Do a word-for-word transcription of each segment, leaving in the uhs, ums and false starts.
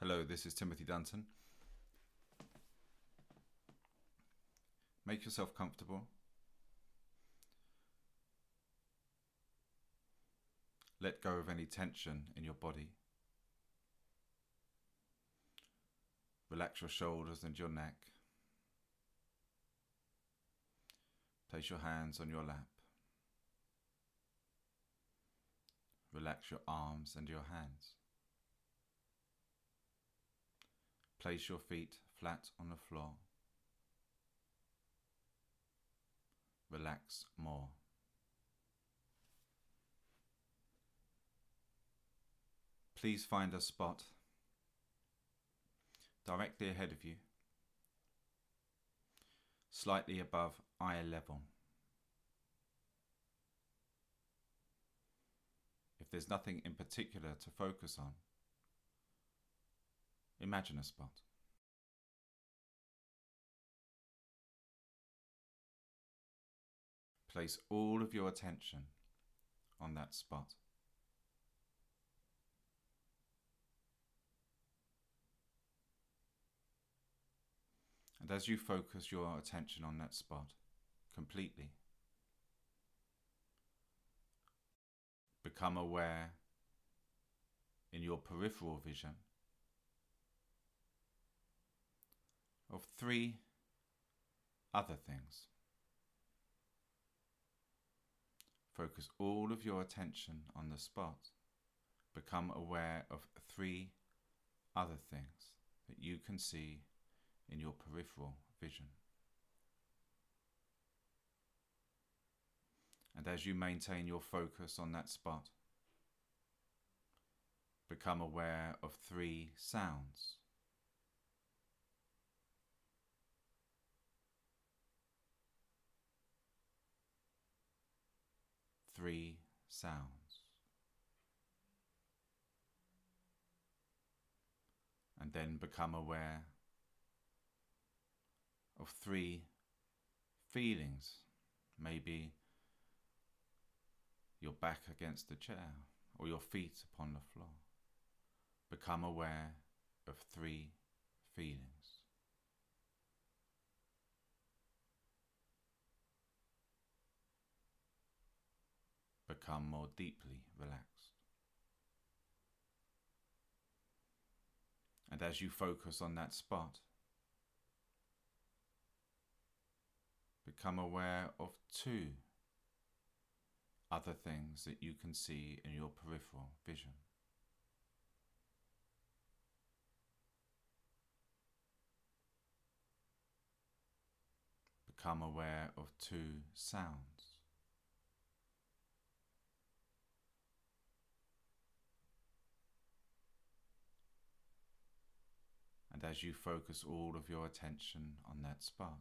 Hello, this is Timothy Dunton. Make yourself comfortable. Let go of any tension in your body. Relax your shoulders and your neck. Place your hands on your lap. Relax your arms and your hands. Place your feet flat on the floor. Relax more. Please find a spot directly ahead of you, slightly above eye level. If there's nothing in particular to focus on, imagine a spot. Place all of your attention on that spot. And as you focus your attention on that spot completely, become aware in your peripheral vision of three other things. Focus all of your attention on the spot. Become aware of three other things that you can see in your peripheral vision. And as you maintain your focus on that spot, become aware of three sounds. Three sounds. And then become aware of three feelings. Maybe your back against the chair or your feet upon the floor. Become aware of three feelings. Become more deeply relaxed. And as you focus on that spot, become aware of two other things that you can see in your peripheral vision. Become aware of two sounds. And as you focus all of your attention on that spot,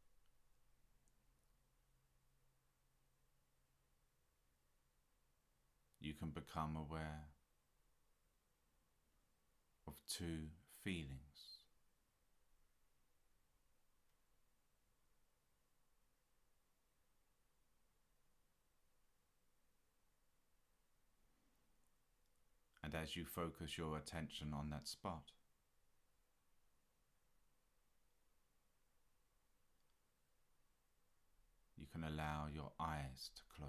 you can become aware of two feelings. And as you focus your attention on that spot, you can allow your eyes to close.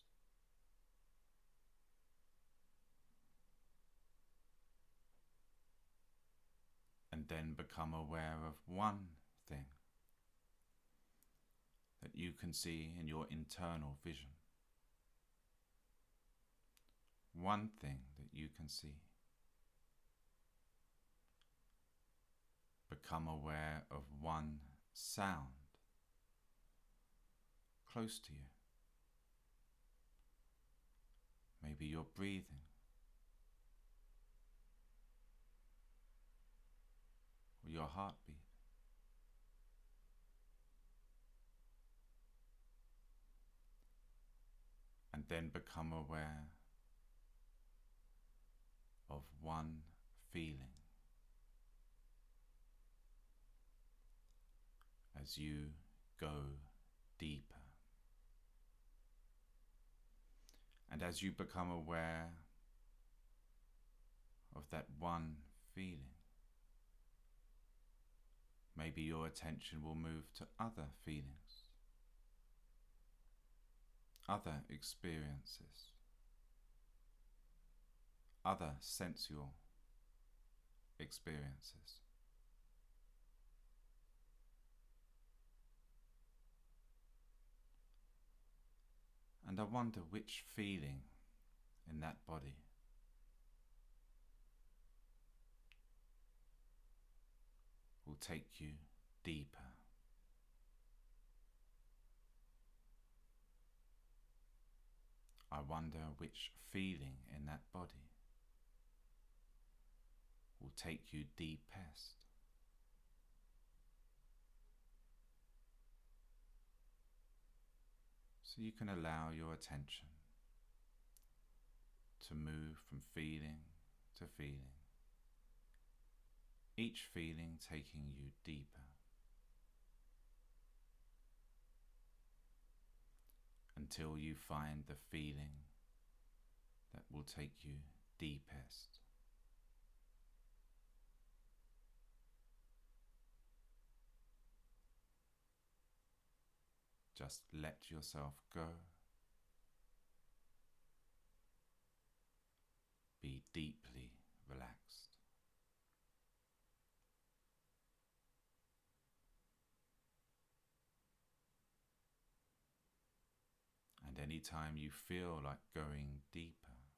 And then become aware of one thing that you can see in your internal vision. One thing that you can see. Become aware of one sound close to you. Maybe you're breathing. Or your heartbeat. And then become aware of one feeling as you go deeper. And as you become aware of that one feeling, Maybe your attention will move to other feelings, other experiences, other sensual experiences. And I wonder which feeling in that body will take you deeper. I wonder which feeling in that body will take you deepest. So you can allow your attention to move from feeling to feeling, each feeling taking you deeper, until you find the feeling that will take you deepest. Just let yourself go. Be deeply relaxed. And anytime you feel like going deeper,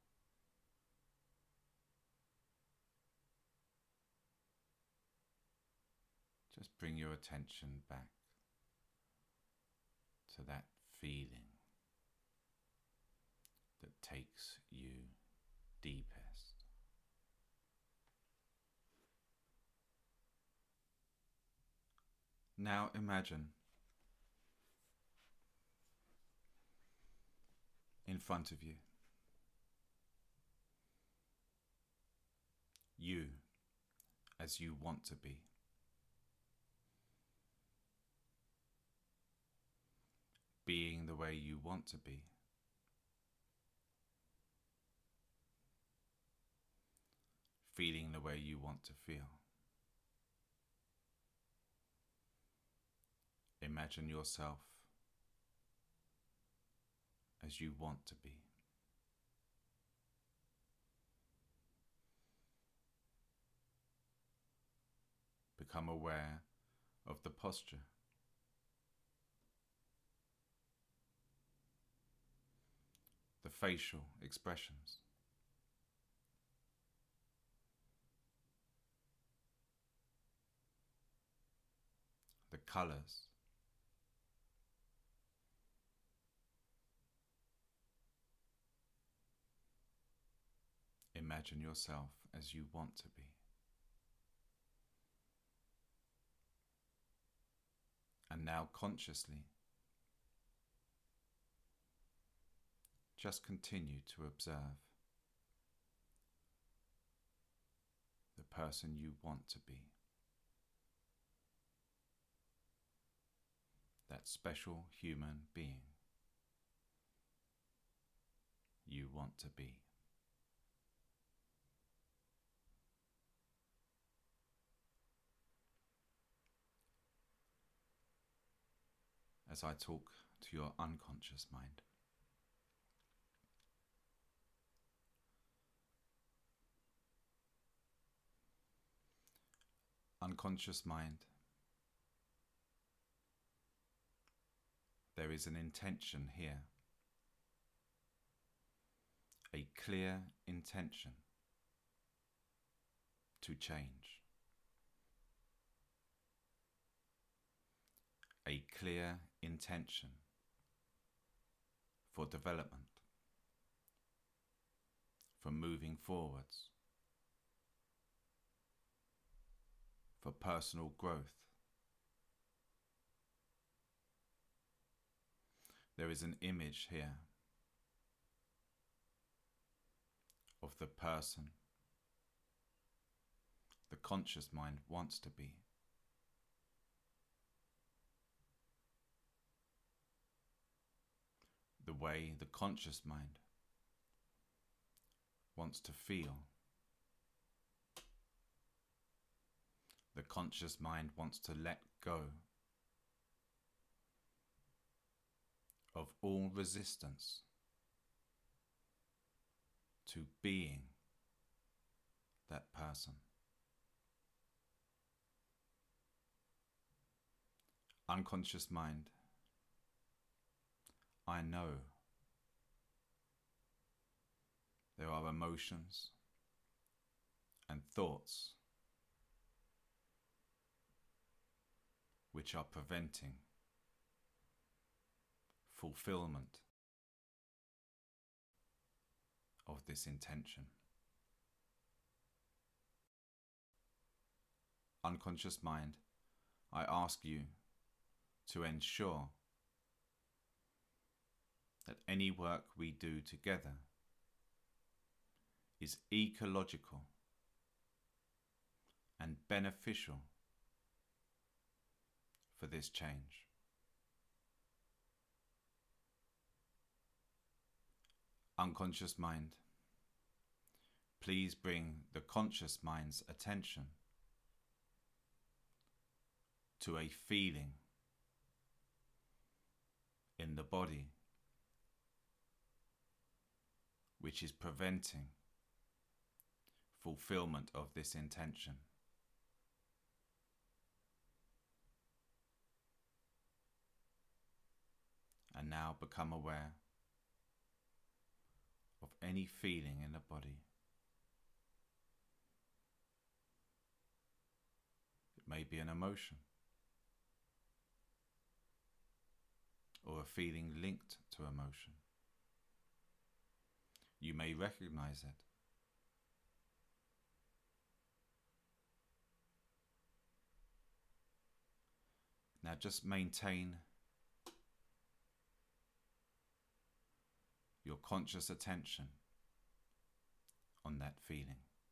just bring your attention back to that feeling that takes you deepest. Now imagine in front of you, you as you want to be. Being the way you want to be. Feeling the way you want to feel. Imagine yourself as you want to be. Become aware of the posture. The facial expressions. The colors. Imagine yourself as you want to be. And now consciously, just continue to observe the person you want to be. That special human being you want to be. As I talk to your unconscious mind. Unconscious mind, there is an intention here, a clear intention to change, a clear intention for development, for moving forwards, for personal growth. There is an image here of the person the conscious mind wants to be. The way the conscious mind wants to feel. The conscious mind wants to let go of all resistance to being that person. Unconscious mind, I know there are emotions and thoughts which are preventing fulfillment of this intention. Unconscious mind, I ask you to ensure that any work we do together is ecological and beneficial for this change. Unconscious mind, please bring the conscious mind's attention to a feeling in the body which is preventing fulfillment of this intention. And now become aware of any feeling in the body. It may be an emotion or a feeling linked to emotion. You may recognize it. Now just maintain your conscious attention on that feeling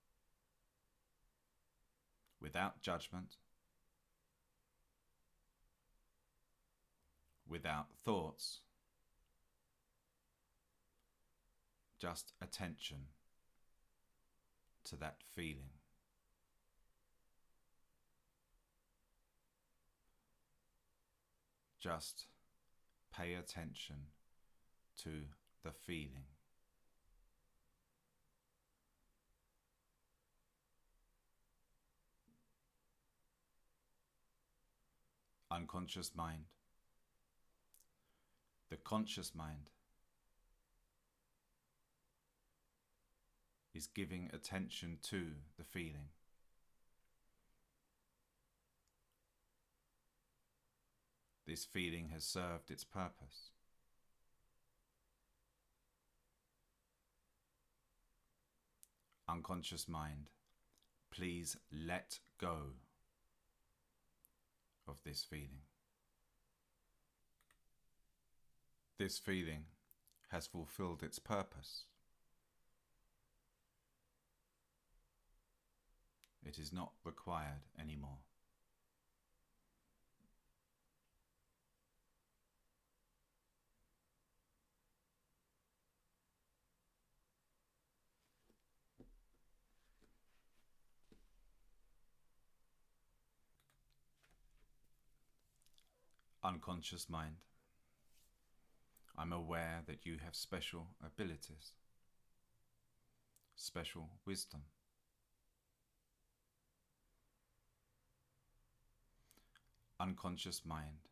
without judgment, without thoughts, just attention to that feeling. Just pay attention to the feeling. Unconscious mind, the conscious mind is giving attention to the feeling. This feeling has served its purpose. Unconscious mind, please let go of this feeling. This feeling has fulfilled its purpose. It is not required anymore. Unconscious mind, I'm aware that you have special abilities, special wisdom. Unconscious mind,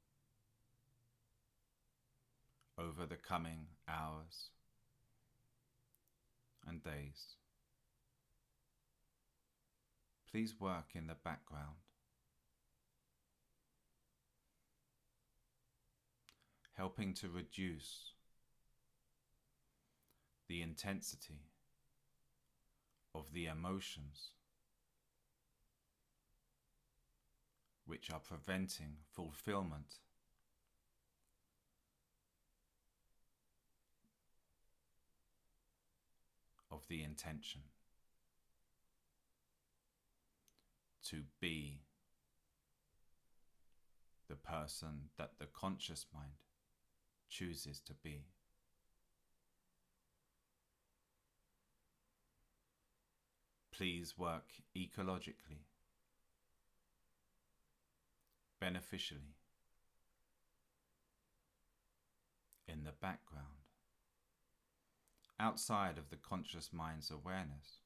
over the coming hours and days, please work in the background, helping to reduce the intensity of the emotions which are preventing fulfillment of the intention to be the person that the conscious mind chooses to be. Please work ecologically beneficially in the background, outside of the conscious mind's awareness,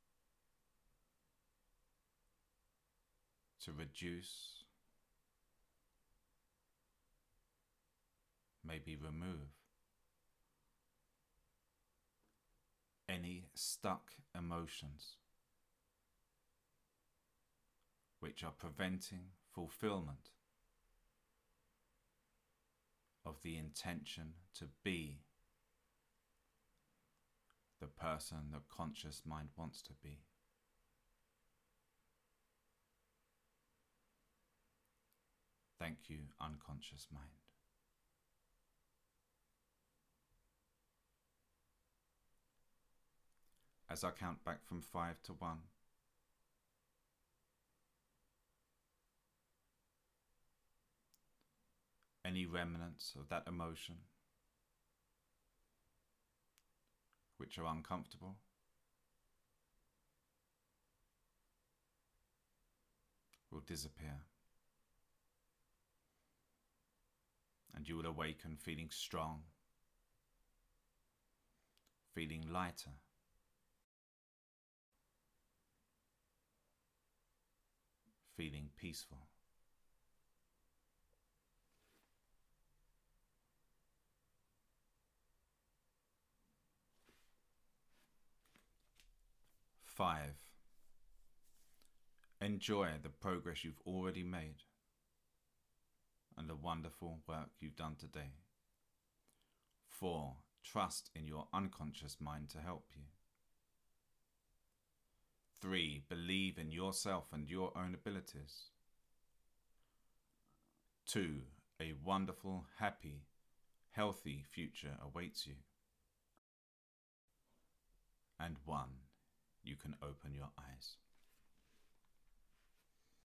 to reduce, maybe remove any stuck emotions which are preventing fulfillment of the intention to be the person the conscious mind wants to be. Thank you, unconscious mind. As I count back from five to one, any remnants of that emotion which are uncomfortable will disappear, and you will awaken feeling strong, feeling lighter, feeling peaceful. Five. Enjoy the progress you've already made and the wonderful work you've done today. Four. Trust in your unconscious mind to help you. Three. Believe in yourself and your own abilities. Two. A wonderful, happy, healthy future awaits you. And one. You can open your eyes.